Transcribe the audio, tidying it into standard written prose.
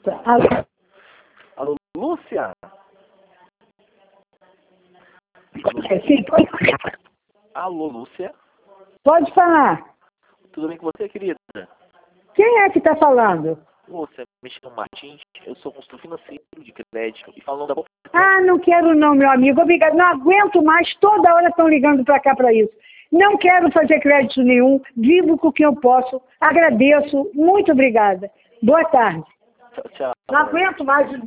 Alô? Alô, Lúcia? Sim, pode falar. Alô, Lúcia? Pode falar. Tudo bem com você, querida? Quem é que está falando? Lúcia, me chamo Martins, eu sou consultor financeiro de crédito e falando da boca. Ah, não quero não, meu amigo. Obrigado. Não aguento mais. Toda hora estão ligando para cá para isso. Não quero fazer crédito nenhum. Vivo com o que eu posso. Agradeço. Muito obrigada. Boa tarde. Tchau, tchau. Não aguento mais.